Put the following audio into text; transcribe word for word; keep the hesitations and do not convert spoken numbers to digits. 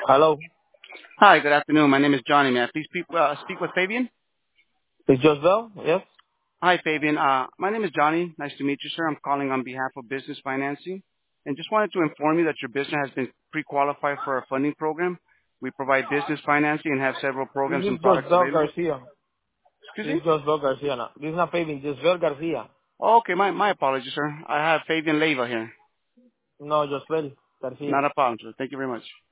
Hello. Hi, good afternoon. My name is Johnny. May I please speak, uh, speak with Fabian? It's Josvel? Yes. Hi, Fabian. Uh, my name is Johnny. Nice to meet you, sir. I'm calling on behalf of Business Financing. And just wanted to inform you that your business has been pre-qualified for our funding program. We provide business financing and have several This programs is and products Josvel available. Garcia. Excuse This me? is Josvel Garcia. No, this is not paving. Josvel Garcia. Oh, okay, my, my apologies, sir. I have Fabian Leiva here. No, Josvel Garcia. Not a problem, sir. Thank you very much.